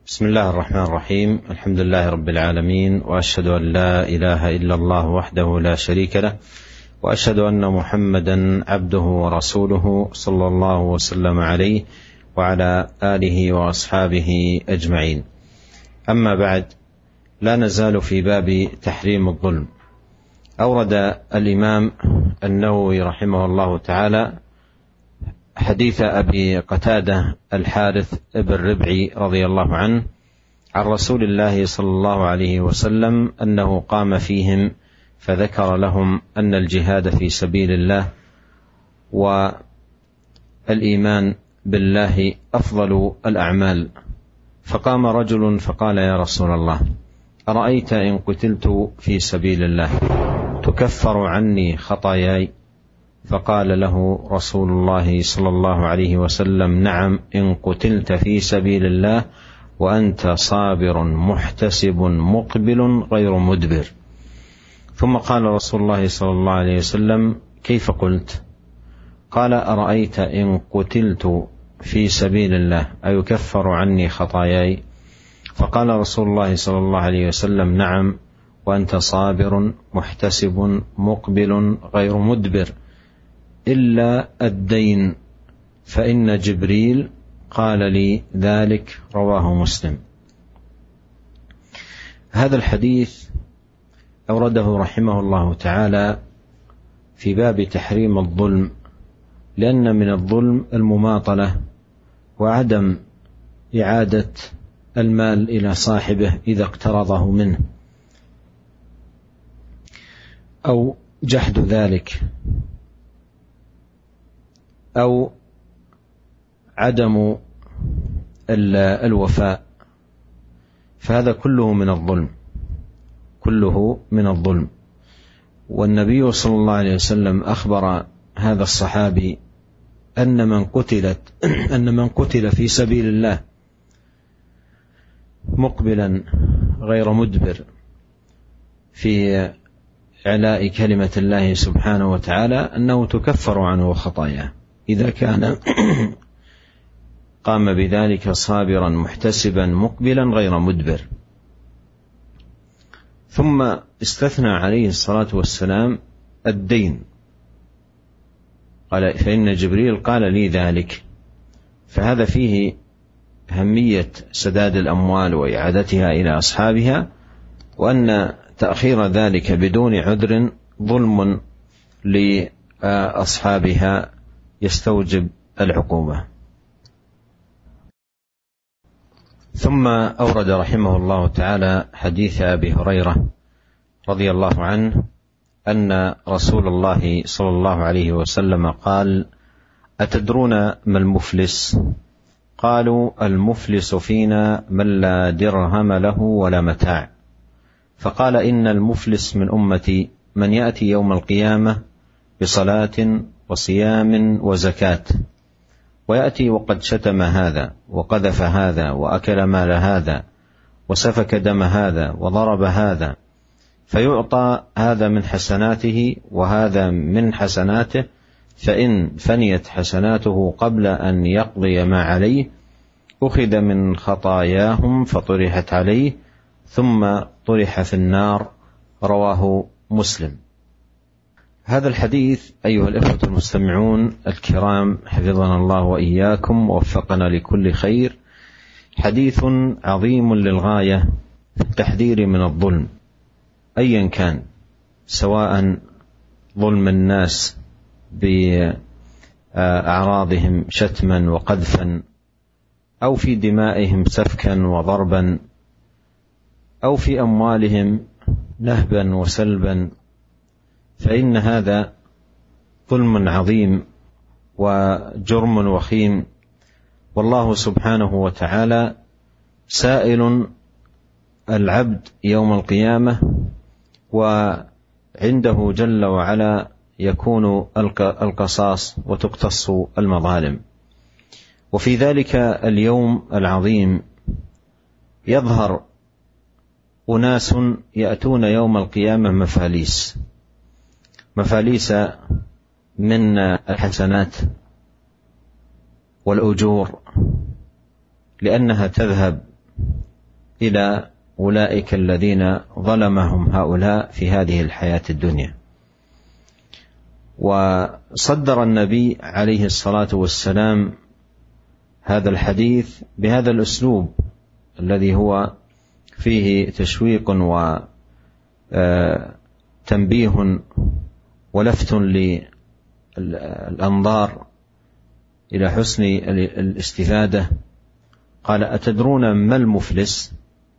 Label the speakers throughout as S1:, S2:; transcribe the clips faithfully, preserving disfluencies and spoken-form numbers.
S1: بسم الله الرحمن الرحيم. الحمد لله رب العالمين، وأشهد أن لا إله إلا الله وحده لا شريك له، وأشهد أن محمدا عبده ورسوله صلى الله وسلم عليه وعلى آله وأصحابه أجمعين. أما بعد، لا نزال في باب تحريم الظلم. أورد الإمام النووي رحمه الله تعالى حديث أبي قتادة الحارث بن ربعي رضي الله عنه عن رسول الله صلى الله عليه وسلم أنه قام فيهم فذكر لهم أن الجهاد في سبيل الله والإيمان بالله أفضل الأعمال، فقام رجل فقال: يا رسول الله، أرأيت إن قتلت في سبيل الله تكفر عني خطاياي؟ فقال له رسول الله صلى الله عليه وسلم: نعم، إن قتلت في سبيل الله وأنت صابر محتسب مقبل غير مدبر. ثم قال رسول الله صلى الله عليه وسلم: كيف قلت؟ قال: أرأيت إن قتلت في سبيل الله أيكفر عني خطاياي؟ فقال رسول الله صلى الله عليه وسلم: نعم، وأنت صابر محتسب مقبل غير مدبر، إلا الدين فإن جبريل قال لي ذلك. رواه مسلم. هذا الحديث أورده رحمه الله تعالى في باب تحريم الظلم، لأن من الظلم المماطلة وعدم إعادة المال إلى صاحبه إذا اقترضه منه، أو جحد ذلك، أو عدم الوفاء، فهذا كله من الظلم، كله من الظلم. والنبي صلى الله عليه وسلم أخبر هذا الصحابي أن من قتلت أن من قتل في سبيل الله مقبلا غير مدبر في إعلاء كلمة الله سبحانه وتعالى أنه تكفر عنه خطاياه إذا كان قام بذلك صابرا محتسبا مقبلا غير مدبر. ثم استثنى عليه الصلاة والسلام الدين، قال: فإن جبريل قال لي ذلك. فهذا فيه أهمية سداد الأموال وإعادتها إلى أصحابها، وأن تأخير ذلك بدون عذر ظلم لأصحابها يستوجب العقوبة. ثم أورد رحمه الله تعالى حديث أبي هريرة رضي الله عنه أن رسول الله صلى الله عليه وسلم قال: أتدرون ما المفلس؟ قالوا: المفلس فينا من لا درهم له ولا متاع. فقال: إن المفلس من أمتي من يأتي يوم القيامة بصلاة وصيام وزكاة، ويأتي وقد شتم هذا وقذف هذا وأكل مال هذا وسفك دم هذا وضرب هذا، فيعطى هذا من حسناته وهذا من حسناته، فإن فنيت حسناته قبل أن يقضي ما عليه أخذ من خطاياهم فطرحت عليه ثم طرح في النار. رواه مسلم. هذا الحديث أيها الإخوة المستمعون الكرام حفظنا الله وإياكم ووفقنا لكل خير، حديث عظيم للغاية في التحذير من الظلم أيا كان، سواء ظلم الناس بأعراضهم شتما وقذفا، أو في دمائهم سفكا وضربا، أو في أموالهم نهبا وسلبا، فإن هذا ظلم عظيم وجرم وخيم، والله سبحانه وتعالى سائل العبد يوم القيامة، وعنده جل وعلا يكون القصاص وتقتص المظالم. وفي ذلك اليوم العظيم يظهر أناس يأتون يوم القيامة مفاليس مفاليس من الحسنات والأجور، لأنها تذهب إلى أولئك الذين ظلمهم هؤلاء في هذه الحياة الدنيا. وصدر النبي عليه الصلاة والسلام هذا الحديث بهذا الأسلوب الذي هو فيه تشويق وتنبيه ولفت للأنظار إلى حسن الاستفادة. قال: أتدرون ما المفلس؟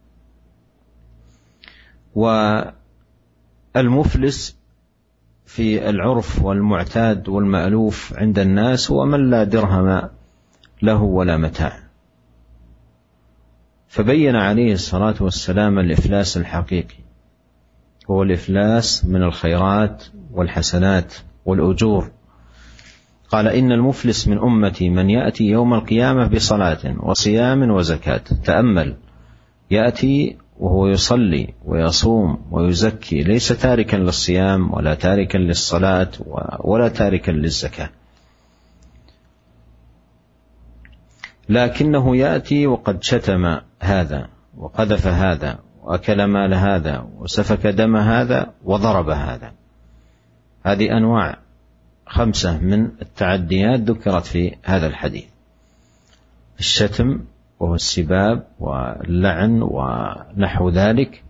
S1: والمفلس في العرف والمعتاد والمألوف عند الناس هو من لا درهم له ولا متاع. فبين عليه الصلاة والسلام الإفلاس الحقيقي هو الإفلاس من الخيرات والحسنات والأجور. قال: إن المفلس من أمتي من يأتي يوم القيامة بصلاة وصيام وزكاة. تأمل، يأتي وهو يصلي ويصوم ويزكي، ليس تاركا للصيام ولا تاركا للصلاة ولا تاركا للزكاة، لكنه يأتي وقد شتم هذا وقذف هذا وأكل مال هذا وسفك دم هذا وضرب هذا. هذه أنواع خمسة من التعديات ذكرت في هذا الحديث: الشتم وهو السباب واللعن ونحو ذلك،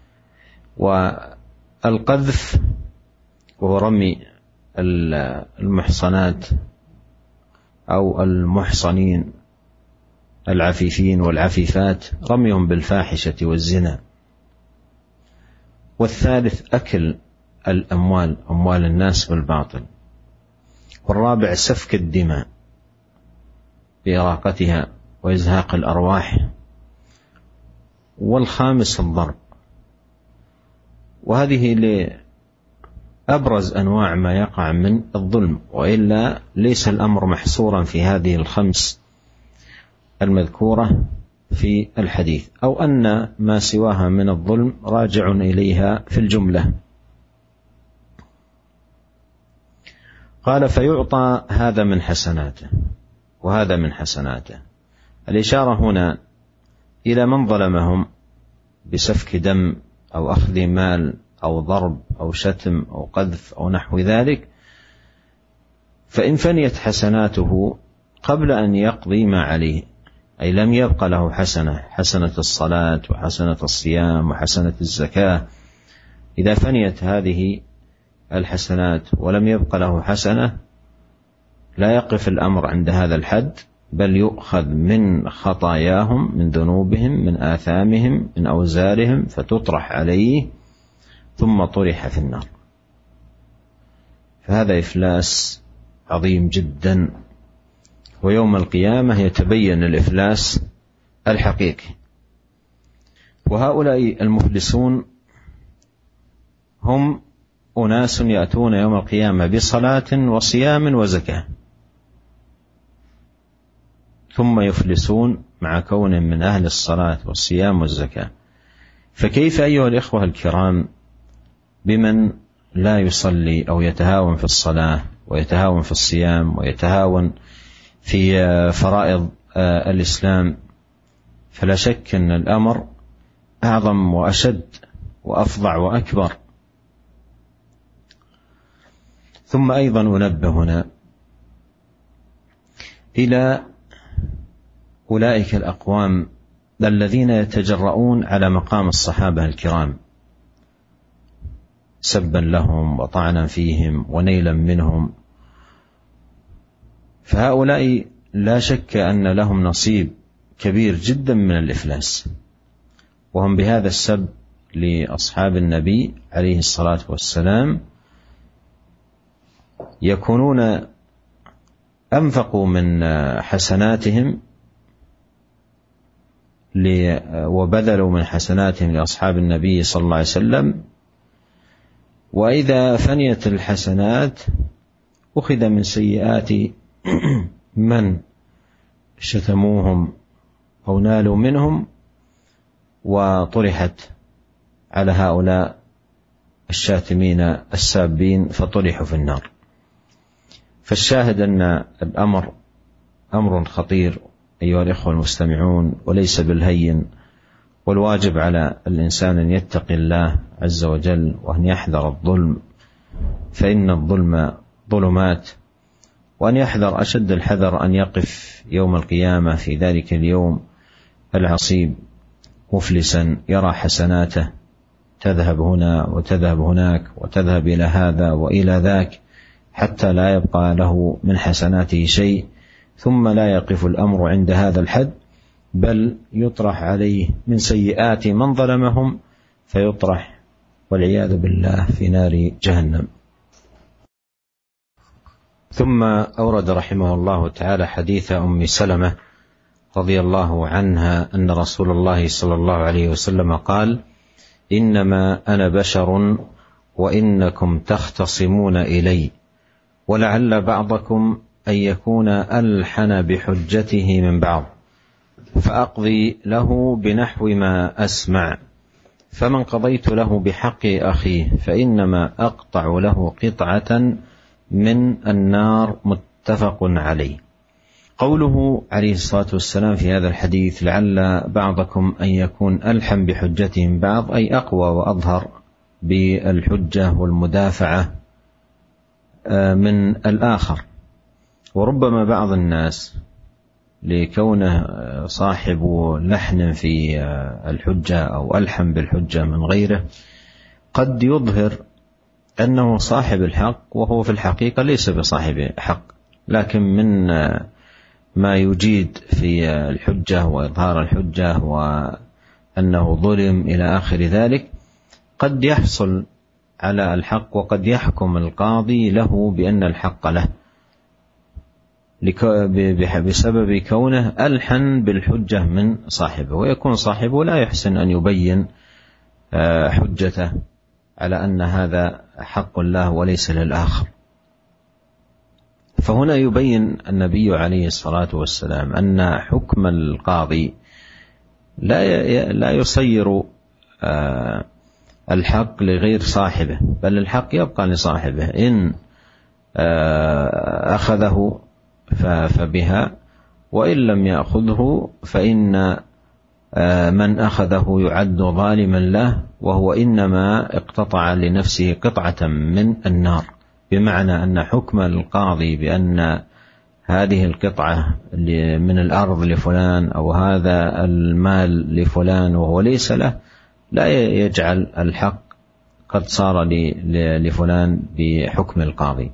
S1: والقذف وهو رمي المحصنات أو المحصنين العفيفين والعفيفات، رميهم بالفاحشة والزنا. والثالث أكل الأموال، أموال الناس بالباطل. والرابع سفك الدماء بإراقتها وإزهاق الأرواح. والخامس الضرب. وهذه لأبرز أنواع ما يقع من الظلم، وإلا ليس الأمر محصورا في هذه الخمس المذكورة في الحديث، أو أن ما سواها من الظلم راجع إليها في الجملة. قال: فيعطى هذا من حسناته وهذا من حسناته. الإشارة هنا إلى من ظلمهم بسفك دم أو أخذ مال أو ضرب أو شتم أو قذف أو نحو ذلك، فإن فنيت حسناته قبل أن يقضي ما عليه، أي لم يبق له حسنة، حسنة الصلاة وحسنة الصيام وحسنة الزكاة، إذا فنيت هذه الحسنات ولم يبق له حسنة، لا يقف الأمر عند هذا الحد، بل يؤخذ من خطاياهم، من ذنوبهم، من آثامهم، من أوزارهم، فتطرح عليه ثم طرح في النار. فهذا إفلاس عظيم جدا، ويوم القيامة يتبين الإفلاس الحقيقي. وهؤلاء المفلسون هم أناس يأتون يوم القيامة بصلاة وصيام وزكاة، ثم يفلسون مع كونهم من أهل الصلاة والصيام والزكاة. فكيف أيها الإخوة الكرام بمن لا يصلي أو يتهاون في الصلاة ويتهاون في الصيام ويتهاون في فرائض الإسلام؟ فلا شك أن الأمر أعظم وأشد وأفظع وأكبر. ثم أيضا أنبه هنا إلى أولئك الأقوام الذين يتجرؤون على مقام الصحابة الكرام سبا لهم وطعنا فيهم ونيلا منهم. فهؤلاء لا شك أن لهم نصيب كبير جدا من الإفلاس، وهم بهذا السب لأصحاب النبي عليه الصلاة والسلام يكونون أنفقوا من حسناتهم وبذلوا من حسناتهم لأصحاب النبي صلى الله عليه وسلم، وإذا فنيت الحسنات أخذ من سيئات من شتموهم أو نالوا منهم وطرحت على هؤلاء الشاتمين السابين فطرحوا في النار. فالشاهد أن الأمر أمر خطير أيها الإخوة المستمعون، وليس بالهين والواجب على الإنسان أن يتقي الله عز وجل وأن يحذر الظلم، فإن الظلم ظلمات، وأن يحذر أشد الحذر أن يقف يوم القيامة في ذلك اليوم العصيب مفلسا يرى حسناته تذهب هنا وتذهب هناك وتذهب إلى هذا وإلى ذاك حتى لا يبقى له من حسناته شيء، ثم لا يقف الأمر عند هذا الحد، بل يطرح عليه من سيئات من ظلمهم فيطرح والعياذ بالله في نار جهنم. ثم أورد رحمه الله تعالى حديث أم سلمة رضي الله عنها أن رسول الله صلى الله عليه وسلم قال: إنما أنا بشر وإنكم تختصمون إلي، ولعل بعضكم أن يكون ألحن بحجته من بعض، فأقضي له بنحو ما أسمع، فمن قضيت له بحق أخيه فإنما أقطع له قطعة من النار. متفق عليه. قوله عليه الصلاة والسلام في هذا الحديث: لعل بعضكم أن يكون ألحن بحجته من بعض، أي أقوى وأظهر بالحجة والمدافعة من الآخر. وربما بعض الناس لكونه صاحب لحن في الحجة أو ألحن بالحجة من غيره قد يظهر أنه صاحب الحق وهو في الحقيقة ليس بصاحب حق، لكن من ما يجيد في الحجة وإظهار الحجة وأنه ظلم إلى آخر ذلك قد يحصل على الحق، وقد يحكم القاضي له بأن الحق له بسبب كونه ألحن بالحجة من صاحبه، ويكون صاحبه لا يحسن أن يبين حجته على أن هذا حق له وليس للآخر. فهنا يبين النبي عليه الصلاة والسلام أن حكم القاضي لا لا يصير الحق لغير صاحبه، بل الحق يبقى لصاحبه، إن أخذه فبها، وإن لم يأخذه فإن من أخذه يعد ظالما له، وهو إنما اقتطع لنفسه قطعة من النار، بمعنى أن حكم القاضي بأن هذه القطعة من الأرض لفلان أو هذا المال لفلان وهو ليس له لا يجعل الحق قد صار لفلان بحكم القاضي.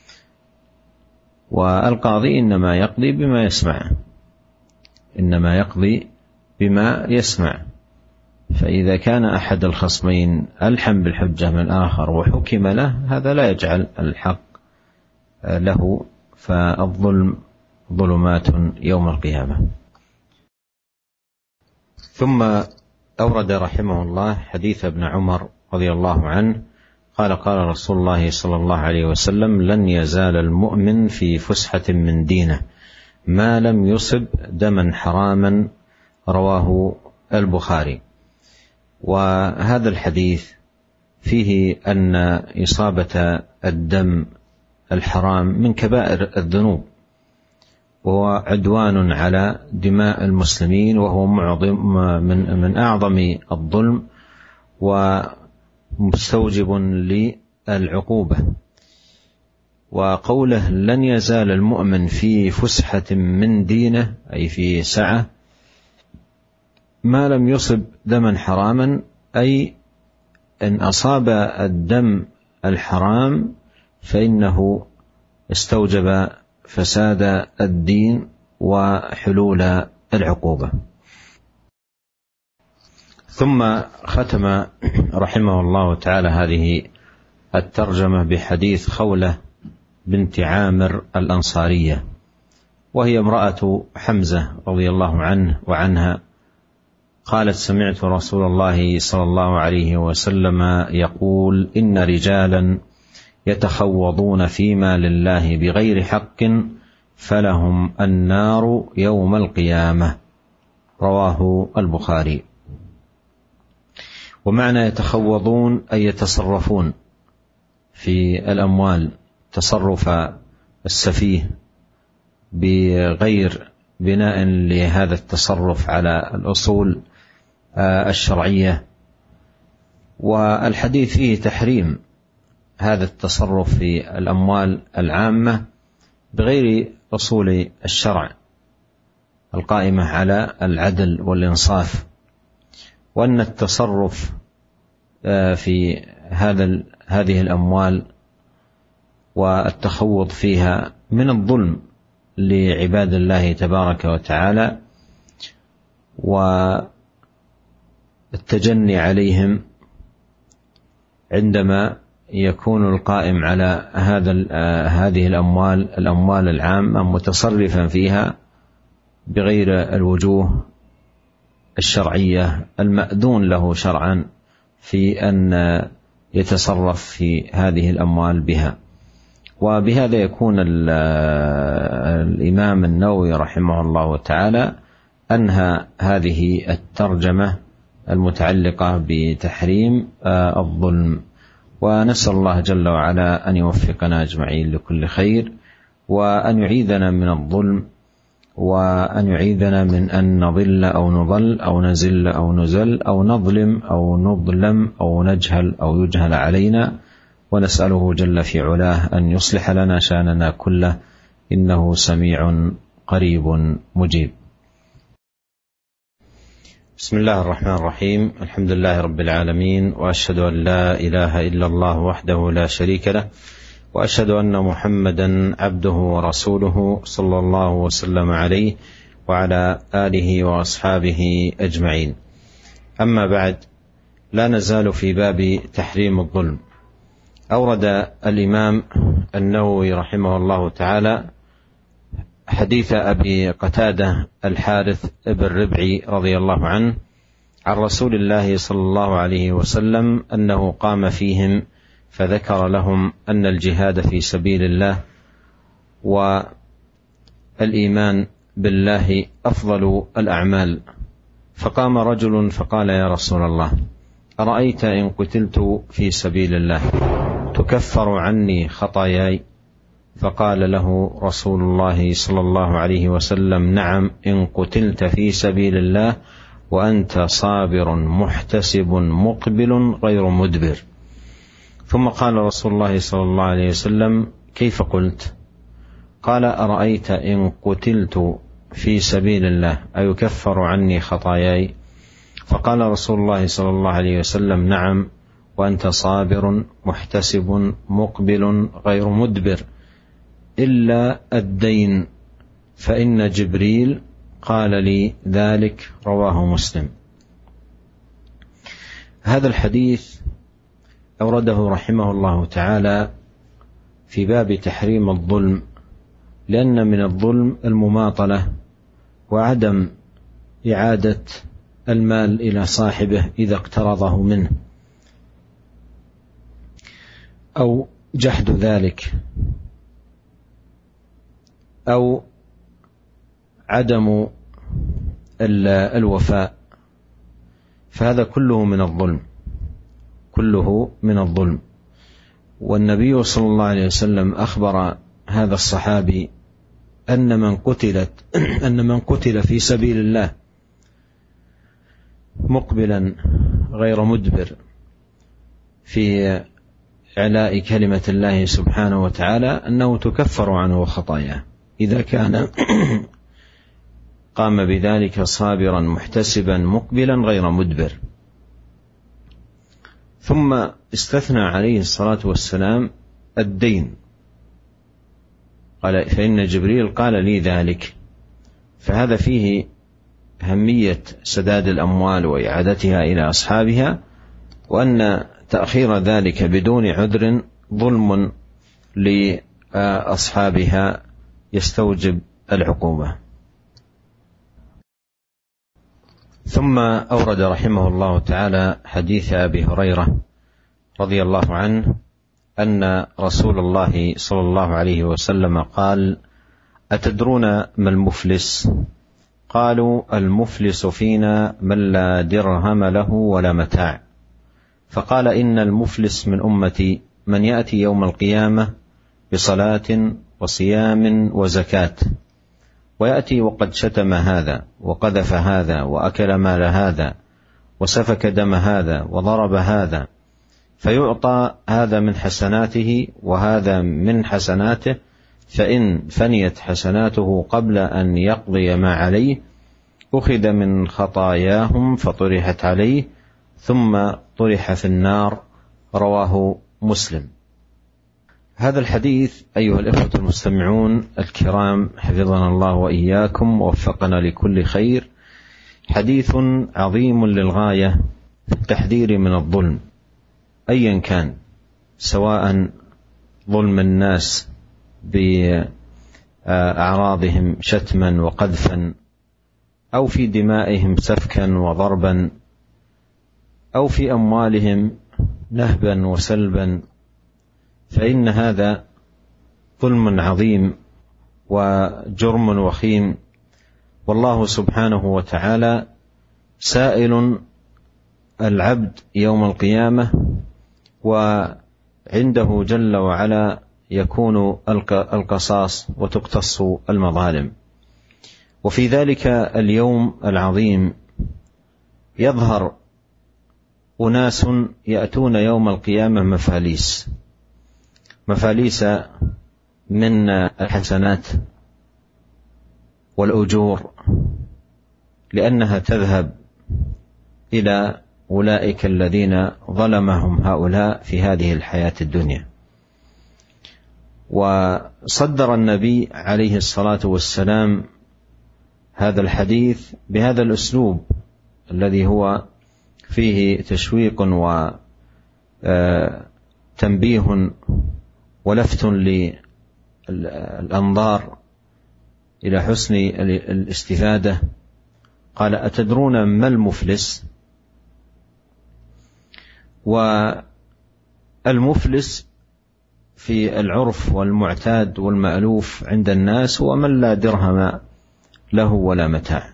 S1: والقاضي إنما يقضي بما يسمع، إنما يقضي بما يسمع. فإذا كان أحد الخصمين ألحن بالحجة من الآخر وحكم له، هذا لا يجعل الحق له، فالظلم ظلمات يوم القيامة. ثم أورد رحمه الله حديث ابن عمر رضي الله عنه قال: قال رسول الله صلى الله عليه وسلم: لن يزال المؤمن في فسحة من دينه ما لم يصب دما حراما. رواه البخاري. وهذا الحديث فيه أن إصابة الدم الحرام من كبائر الذنوب، وهو عدوان على دماء المسلمين، وهو معظم من من أعظم الظلم ومستوجب للعقوبة. وقوله لن يزال المؤمن في فسحة من دينه أي في سعة ما لم يصب دما حراما، أي إن أصاب الدم الحرام فإنه استوجب فساد الدين وحلول العقوبة. ثم ختم رحمه الله تعالى هذه الترجمة بحديث خولة بنت عامر الأنصارية، وهي امرأة حمزة رضي الله عنه وعنها، قالت: سمعت رسول الله صلى الله عليه وسلم يقول: إن رجالا يتخوضون فيما لله بغير حق فلهم النار يوم القيامة. رواه البخاري. ومعنى يتخوضون أي يتصرفون في الأموال تصرف السفيه بغير بناء لهذا التصرف على الأصول الشرعية. والحديث فيه تحريم هذا التصرف في الأموال العامة بغير أصول الشرع القائمة على العدل والإنصاف، وأن التصرف في هذا هذه الأموال والتخوض فيها من الظلم لعباد الله تبارك وتعالى والتجني عليهم عندما يكون القائم على هذا هذه الأموال الأموال العامة متصرفا فيها بغير الوجوه الشرعية المأذون له شرعا في أن يتصرف في هذه الأموال بها. وبهذا يكون الإمام النووي رحمه الله تعالى أنهى هذه الترجمة المتعلقة بتحريم الظلم. ونسأل الله جل وعلا أن يوفقنا أجمعين لكل خير، وأن يعيذنا من الظلم، وأن يعيذنا من أن نضل أو نضل أو نزل أو نزل أو نظلم أو نظلم أو نجهل أو يجهل علينا. ونسأله جل في علاه أن يصلح لنا شأننا كله، إنه سميع قريب مجيب. بسم الله الرحمن الرحيم. الحمد لله رب العالمين، وأشهد أن لا إله إلا الله وحده لا شريك له، وأشهد أن محمدا عبده ورسوله صلى الله وسلم عليه وعلى آله وأصحابه أجمعين. أما بعد، لا نزال في باب تحريم الظلم. أورد الإمام النووي رحمه الله تعالى حديث أبي قتادة الحارث بن ربعي رضي الله عنه عن رسول الله صلى الله عليه وسلم أنه قام فيهم فذكر لهم أن الجهاد في سبيل الله والإيمان بالله أفضل الأعمال. فقام رجل فقال: يا رسول الله، أرأيت إن قتلت في سبيل الله تكفر عني خطاياي؟ فقال له رسول الله صلى الله عليه وسلم: نعم، إن قتلت في سبيل الله وأنت صابر محتسب مقبل غير مدبر. ثم قال رسول الله صلى الله عليه وسلم: كيف قلت؟ قال: أرأيت إن قتلت في سبيل الله أيكفر عني خطاياي؟ فقال رسول الله صلى الله عليه وسلم: نعم، وأنت صابر محتسب مقبل غير مدبر، إلا الدين فإن جبريل قال لي ذلك. رواه مسلم. هذا الحديث أورده رحمه الله تعالى في باب تحريم الظلم، لأن من الظلم المماطلة وعدم إعادة المال إلى صاحبه إذا اقترضه منه، أو جحد ذلك، أو عدم الوفاء، فهذا كله من الظلم، كله من الظلم. والنبي صلى الله عليه وسلم أخبر هذا الصحابي أن من قتلت أن من قتل في سبيل الله مقبلا غير مدبر في إعلاء كلمة الله سبحانه وتعالى أنه تكفر عنه خطاياه إذا كان قام بذلك صابرا محتسبا مقبلا غير مدبر. ثم استثنى عليه الصلاة والسلام الدين، قال: فإن جبريل قال لي ذلك. فهذا فيه أهمية سداد الأموال وإعادتها إلى أصحابها، وأن تأخير ذلك بدون عذر ظلم لأصحابها يستوجب العقوبة. ثم أورد رحمه الله تعالى حديث أبي هريرة رضي الله عنه أن رسول الله صلى الله عليه وسلم قال: أتدرون ما المفلس؟ قالوا: المفلس فينا من لا درهم له ولا متاع. فقال: إن المفلس من أمتي من يأتي يوم القيامة بصلاة وصيام وزكاة، ويأتي وقد شتم هذا وقذف هذا وأكل مال هذا وسفك دم هذا وضرب هذا، فيعطى هذا من حسناته وهذا من حسناته، فإن فنيت حسناته قبل أن يقضي ما عليه أخذ من خطاياهم فطرحت عليه ثم طرح في النار. رواه مسلم. هذا الحديث أيها الإخوة المستمعون الكرام حفظنا الله وإياكم ووفقنا لكل خير، حديث عظيم للغاية في التحذير من الظلم أيا كان، سواء ظلم الناس بأعراضهم شتما وقذفا، أو في دمائهم سفكا وضربا، أو في أموالهم نهبا وسلبا، فإن هذا ظلم عظيم وجرم وخيم، والله سبحانه وتعالى سائل العبد يوم القيامة، وعنده جل وعلا يكون القصاص وتقتص المظالم. وفي ذلك اليوم العظيم يظهر أناس يأتون يوم القيامة مفاليس مفاليس من الحسنات والأجور، لأنها تذهب إلى أولئك الذين ظلمهم هؤلاء في هذه الحياة الدنيا. وصدر النبي عليه الصلاة والسلام هذا الحديث بهذا الأسلوب الذي هو فيه تشويق وتنبيه ولفت للأنظار إلى حسن الاستفادة. قال: أتدرون ما المفلس؟ والمفلس في العرف والمعتاد والمألوف عند الناس هو من لا درهم له ولا متاع.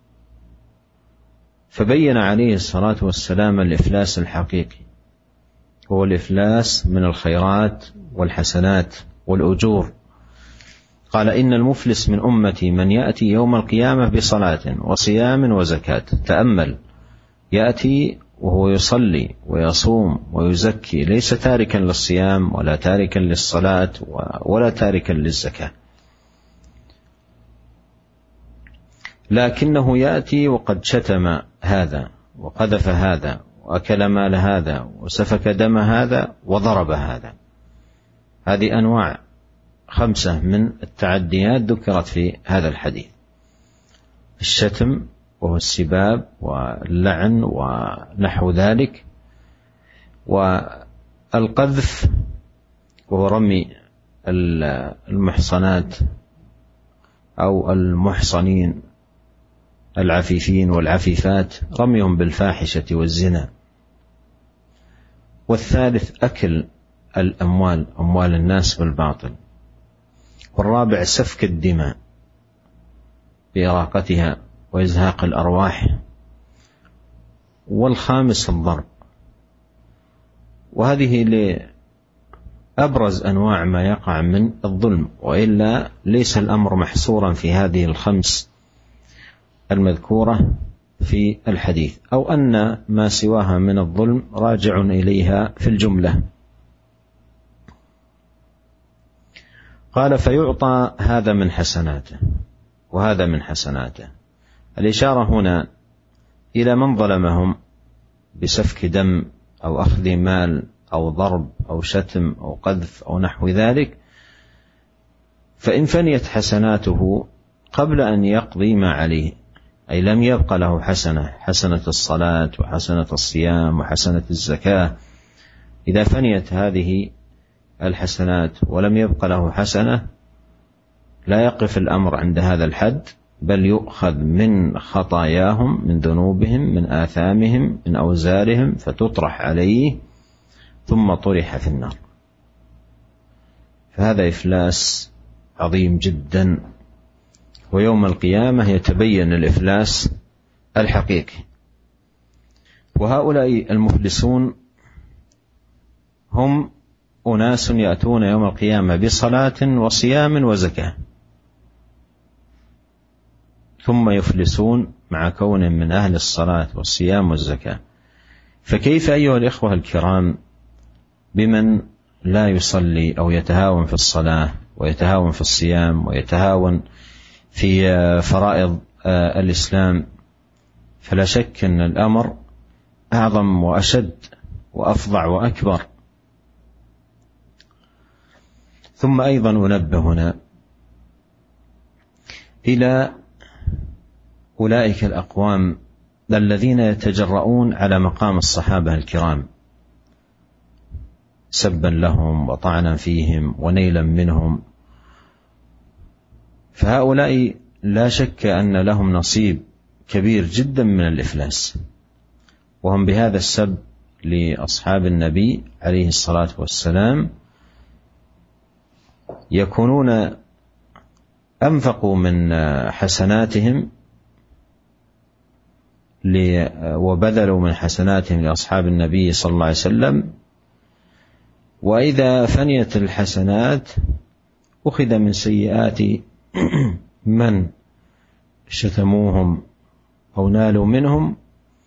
S1: فبين عليه الصلاة والسلام الإفلاس الحقيقي، هو الإفلاس من الخيرات والحسنات والأجور. قال: إن المفلس من أمتي من يأتي يوم القيامة بصلاة وصيام وزكاة. تأمل، يأتي وهو يصلي ويصوم ويزكي، ليس تاركا للصيام ولا تاركا للصلاة ولا تاركا للزكاة، لكنه يأتي وقد شتم هذا وقذف هذا وأكل مال هذا وسفك دم هذا وضرب هذا. هذه أنواع خمسة من التعديات ذكرت في هذا الحديث: الشتم وهو السباب واللعن ونحو ذلك، والقذف وهو رمي المحصنات أو المحصنين العفيفين والعفيفات، رميهم بالفاحشة والزنا. والثالث أكل الأموال، أموال الناس بالباطل. والرابع سفك الدماء بإراقتها وإزهاق الأرواح. والخامس الضرب. وهذه لأبرز أنواع ما يقع من الظلم، وإلا ليس الأمر محصورا في هذه الخمس المذكورة في الحديث، أو أن ما سواها من الظلم راجع إليها في الجملة. قال: فيعطى هذا من حسناته وهذا من حسناته. الإشارة هنا إلى من ظلمهم بسفك دم أو أخذ مال أو ضرب أو شتم أو قذف أو نحو ذلك، فإن فنيت حسناته قبل أن يقضي ما عليه، أي لم يبق له حسنة، حسنة الصلاة وحسنة الصيام وحسنة الزكاة، إذا فنيت هذه الحسنات ولم يبق له حسنة لا يقف الأمر عند هذا الحد، بل يؤخذ من خطاياهم، من ذنوبهم، من آثامهم، من أوزارهم، فتطرح عليه ثم طرح في النار. فهذا إفلاس عظيم جدا، ويوم القيامة يتبين الإفلاس الحقيقي. وهؤلاء المفلسون هم أناس يأتون يوم القيامة بصلاة وصيام وزكاة، ثم يفلسون مع كونه من أهل الصلاة والصيام والزكاة، فكيف أيها الإخوة الكرام بمن لا يصلي أو يتهاون في الصلاة ويتهاون في الصيام ويتهاون في فرائض الإسلام؟ فلا شك أن الأمر أعظم وأشد وأفظع وأكبر. ثم أيضا أنبه هنا إلى أولئك الأقوام الذين يتجرؤون على مقام الصحابة الكرام سبا لهم وطعنا فيهم ونيلا منهم، فهؤلاء لا شك أن لهم نصيب كبير جدا من الإفلاس، وهم بهذا السب لأصحاب النبي عليه الصلاة والسلام يكونون أنفقوا من حسناتهم وبذلوا من حسناتهم لأصحاب النبي صلى الله عليه وسلم، وإذا فنيت الحسنات أخذ من سيئات من شتموهم أو نالوا منهم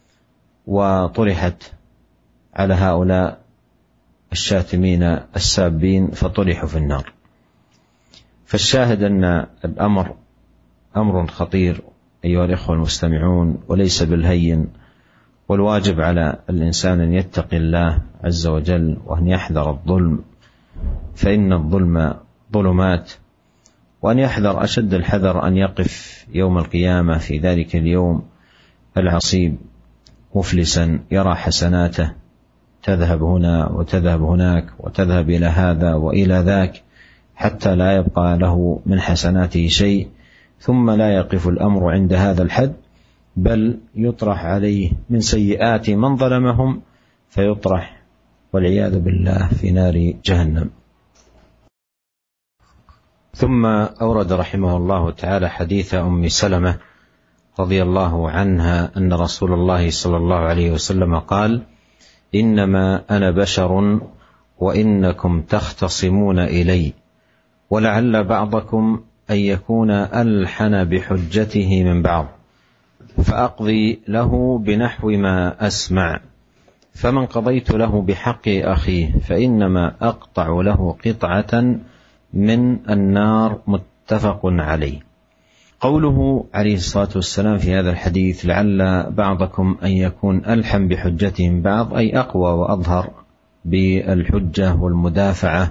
S1: وطرحت على هؤلاء الشاتمين السابين فطرحوا في النار. فالشاهد أن الأمر أمر خطير أيها الإخوة المستمعون، وليس بالهين، والواجب على الإنسان أن يتقي الله عز وجل وأن يحذر الظلم، فإن الظلم ظلمات، وأن يحذر أشد الحذر أن يقف يوم القيامة في ذلك اليوم العصيب مفلسا يرى حسناته تذهب هنا وتذهب هناك وتذهب إلى هذا وإلى ذاك حتى لا يبقى له من حسناته شيء، ثم لا يقف الأمر عند هذا الحد، بل يطرح عليه من سيئات من ظلمهم فيطرح والعياذ بالله في نار جهنم. ثم أورد رحمه الله تعالى حديث أم سلمة رضي الله عنها أن رسول الله صلى الله عليه وسلم قال: إنما أنا بشر وإنكم تختصمون إلي، ولعل بعضكم أن يكون ألحن بحجته من بعض، فأقضي له بنحو ما أسمع، فمن قضيت له بحق أخيه فإنما أقطع له قطعة من النار. متفق عليه. قوله عليه الصلاة والسلام في هذا الحديث لعل بعضكم أن يكون ألحن بحجته من بعض، أي أقوى وأظهر بالحجة والمدافعة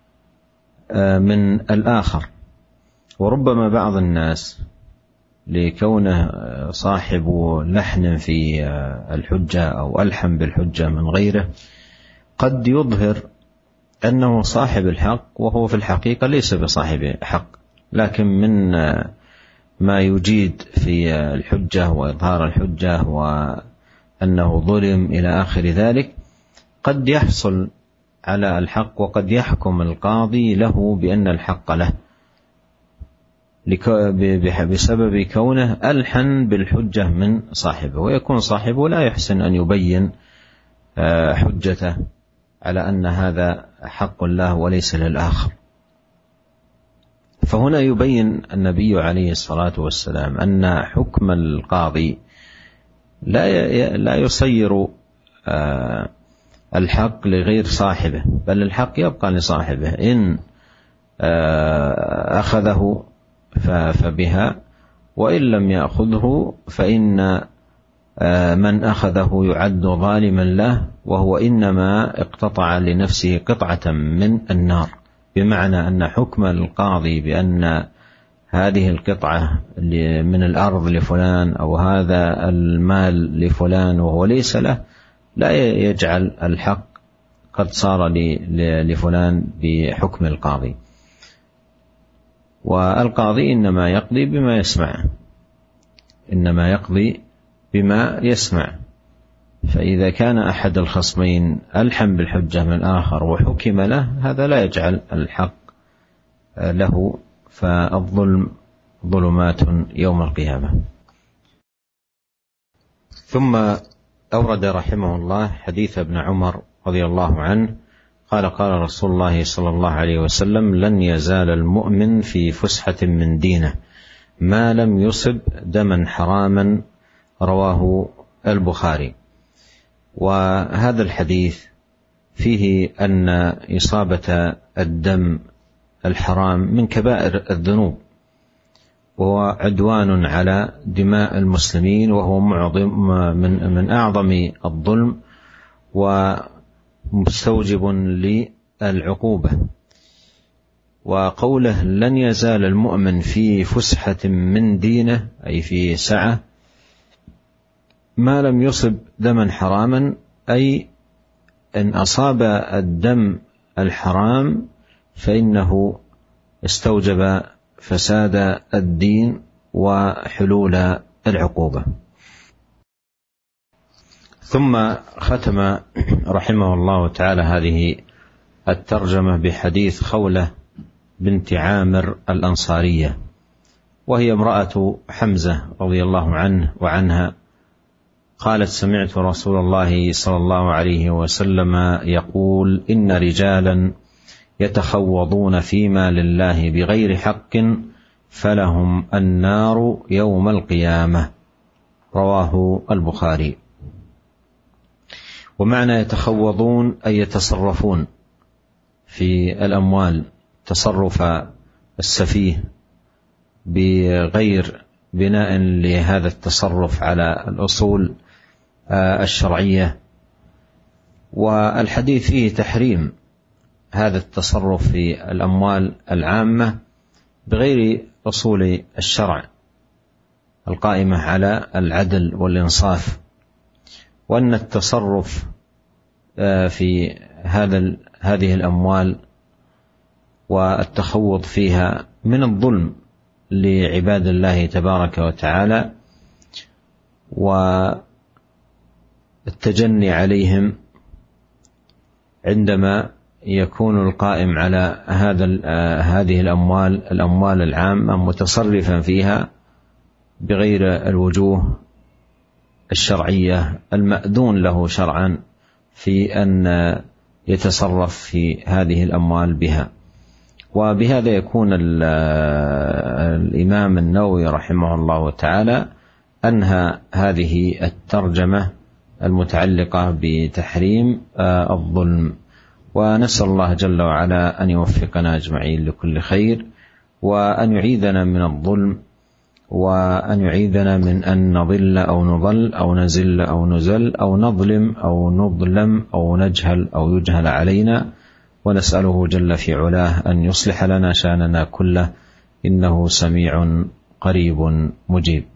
S1: من الآخر. وربما بعض الناس لكونه صاحب لحن في الحجة أو ألحن بالحجة من غيره قد يظهر أنه صاحب الحق وهو في الحقيقة ليس بصاحب حق، لكن من ما يجيد في الحجة وإظهار الحجة وأنه ظلم إلى آخر ذلك قد يحصل على الحق، وقد يحكم القاضي له بأن الحق له بسبب كونه ألحن بالحجة من صاحبه، ويكون صاحبه لا يحسن أن يبين حجته على أن هذا حق له وليس للآخر. فهنا يبين النبي عليه الصلاة والسلام أن حكم القاضي لا يصير الحق لغير صاحبه، بل الحق يبقى لصاحبه، إن أخذه فبها، وإن لم يأخذه فإن من أخذه يعد ظالما له، وهو إنما اقتطع لنفسه قطعة من النار، بمعنى أن حكم القاضي بأن هذه القطعة من الأرض لفلان أو هذا المال لفلان وهو ليس له لا يجعل الحق قد صار لفلان بحكم القاضي. والقاضي إنما يقضي بما يسمع، إنما يقضي بما يسمع. فإذا كان أحد الخصمين ألحن بالحجة من الآخر وحكم له، هذا لا يجعل الحق له، فالظلم ظلمات يوم القيامة. ثم أورد رحمه الله حديث ابن عمر رضي الله عنه قال: قال رسول الله صلى الله عليه وسلم: لن يزال المؤمن في فسحة من دينه ما لم يصب دما حراما رواه البخاري. وهذا الحديث فيه أن إصابة الدم الحرام من كبائر الذنوب، وهو عدوان على دماء المسلمين، وهو معظم من من أعظم الظلم ومستوجب للعقوبة. وقوله لن يزال المؤمن في فسحة من دينه، أي في سعة، ما لم يصب دما حراما، أي إن أصاب الدم الحرام فإنه استوجب فساد الدين وحلول العقوبة. ثم ختم رحمه الله تعالى هذه الترجمة بحديث خولة بنت عامر الأنصارية، وهي امرأة حمزة رضي الله عنه وعنها، قالت: سمعت رسول الله صلى الله عليه وسلم يقول: إن رجالا يتخوضون فيما لله بغير حق فلهم النار يوم القيامة. رواه البخاري. ومعنى يتخوضون أي يتصرفون في الأموال تصرف السفيه بغير بناء لهذا التصرف على الأصول الشرعية. والحديث فيه تحريم هذا التصرف في الأموال العامة بغير أصول الشرع القائمة على العدل والإنصاف، وأن التصرف في هذا هذه الأموال والتخوض فيها من الظلم لعباد الله تبارك وتعالى، والتجني عليهم عندما يكون القائم على هذا هذه الأموال الأموال العامة متصرفا فيها بغير الوجوه الشرعية المأذون له شرعا في أن يتصرف في هذه الأموال بها. وبهذا يكون الإمام النووي رحمه الله تعالى أنهى هذه الترجمة المتعلقة بتحريم الظلم. ونسأل الله جل وعلا أن يوفقنا أجمعين لكل خير، وأن يعيذنا من الظلم، وأن يعيذنا من أن نضل أو نضل أو نزل أو نزل أو نظلم أو نظلم أو نجهل أو يجهل علينا. ونسأله جل في علاه أن يصلح لنا شأننا كله، إنه سميع قريب مجيب.